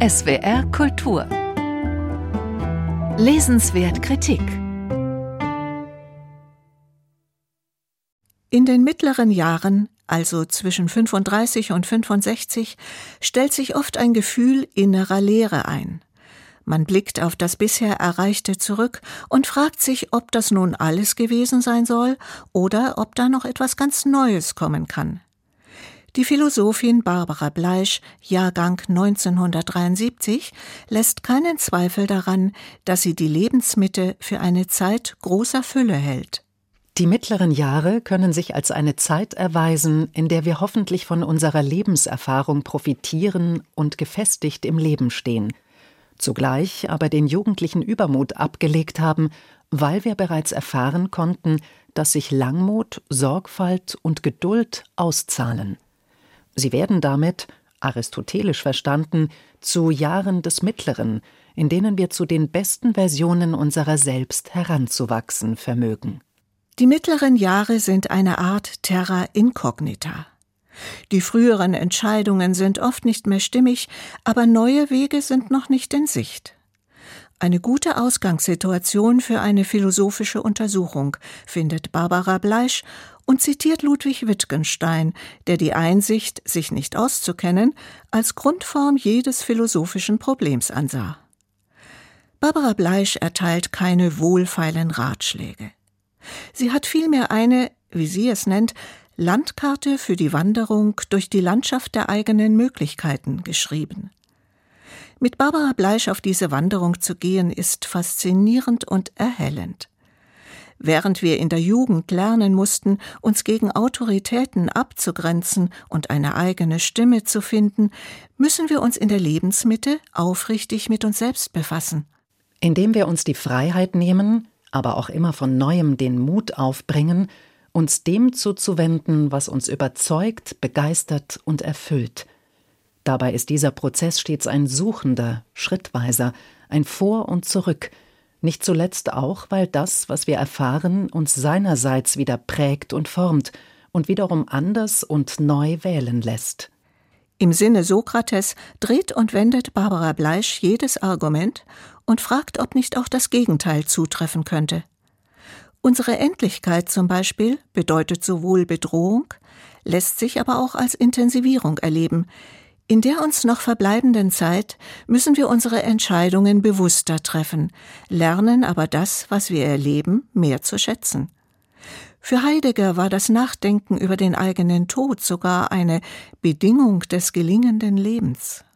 SWR Kultur. Lesenswert Kritik. In den mittleren Jahren, also zwischen 35 und 65, stellt sich oft ein Gefühl innerer Leere ein. Man blickt auf das bisher Erreichte zurück und fragt sich, ob das nun alles gewesen sein soll oder ob da noch etwas ganz Neues kommen kann. Die Philosophin Barbara Bleisch, Jahrgang 1973, lässt keinen Zweifel daran, dass sie die Lebensmitte für eine Zeit großer Fülle hält. Die mittleren Jahre können sich als eine Zeit erweisen, in der wir hoffentlich von unserer Lebenserfahrung profitieren und gefestigt im Leben stehen. Zugleich aber den jugendlichen Übermut abgelegt haben, weil wir bereits erfahren konnten, dass sich Langmut, Sorgfalt und Geduld auszahlen. Sie werden damit, aristotelisch verstanden, zu Jahren des Mittleren, in denen wir zu den besten Versionen unserer selbst heranzuwachsen vermögen. Die mittleren Jahre sind eine Art Terra Incognita. Die früheren Entscheidungen sind oft nicht mehr stimmig, aber neue Wege sind noch nicht in Sicht. Eine gute Ausgangssituation für eine philosophische Untersuchung, findet Barbara Bleisch und zitiert Ludwig Wittgenstein, der die Einsicht, sich nicht auszukennen, als Grundform jedes philosophischen Problems ansah. Barbara Bleisch erteilt keine wohlfeilen Ratschläge. Sie hat vielmehr eine, wie sie es nennt, Landkarte für die Wanderung durch die Landschaft der eigenen Möglichkeiten geschrieben. Mit Barbara Bleisch auf diese Wanderung zu gehen, ist faszinierend und erhellend. Während wir in der Jugend lernen mussten, uns gegen Autoritäten abzugrenzen und eine eigene Stimme zu finden, müssen wir uns in der Lebensmitte aufrichtig mit uns selbst befassen. Indem wir uns die Freiheit nehmen, aber auch immer von Neuem den Mut aufbringen, uns dem zuzuwenden, was uns überzeugt, begeistert und erfüllt. Dabei ist dieser Prozess stets ein suchender, schrittweiser, ein Vor und Zurück, nicht zuletzt auch, weil das, was wir erfahren, uns seinerseits wieder prägt und formt und wiederum anders und neu wählen lässt. Im Sinne Sokrates dreht und wendet Barbara Bleisch jedes Argument und fragt, ob nicht auch das Gegenteil zutreffen könnte. Unsere Endlichkeit zum Beispiel bedeutet sowohl Bedrohung, lässt sich aber auch als Intensivierung erleben. In der uns noch verbleibenden Zeit müssen wir unsere Entscheidungen bewusster treffen, lernen aber das, was wir erleben, mehr zu schätzen. Für Heidegger war das Nachdenken über den eigenen Tod sogar eine Bedingung des gelingenden Lebens.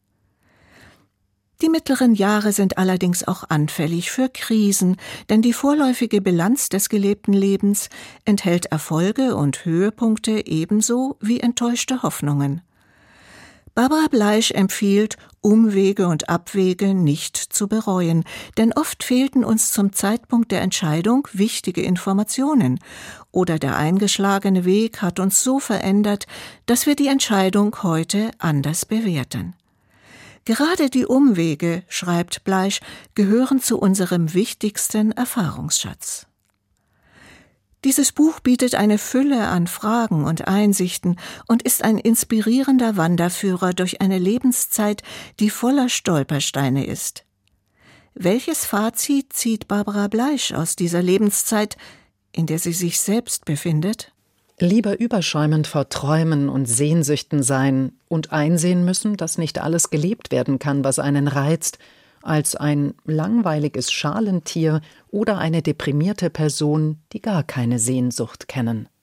Die mittleren Jahre sind allerdings auch anfällig für Krisen, denn die vorläufige Bilanz des gelebten Lebens enthält Erfolge und Höhepunkte ebenso wie enttäuschte Hoffnungen. Barbara Bleisch empfiehlt, Umwege und Abwege nicht zu bereuen, denn oft fehlten uns zum Zeitpunkt der Entscheidung wichtige Informationen oder der eingeschlagene Weg hat uns so verändert, dass wir die Entscheidung heute anders bewerten. Gerade die Umwege, schreibt Bleisch, gehören zu unserem wichtigsten Erfahrungsschatz. Dieses Buch bietet eine Fülle an Fragen und Einsichten und ist ein inspirierender Wanderführer durch eine Lebenszeit, die voller Stolpersteine ist. Welches Fazit zieht Barbara Bleisch aus dieser Lebenszeit, in der sie sich selbst befindet? Lieber überschäumend vor Träumen und Sehnsüchten sein und einsehen müssen, dass nicht alles gelebt werden kann, was einen reizt, als ein langweiliges Schalentier oder eine deprimierte Person, die gar keine Sehnsucht kennen.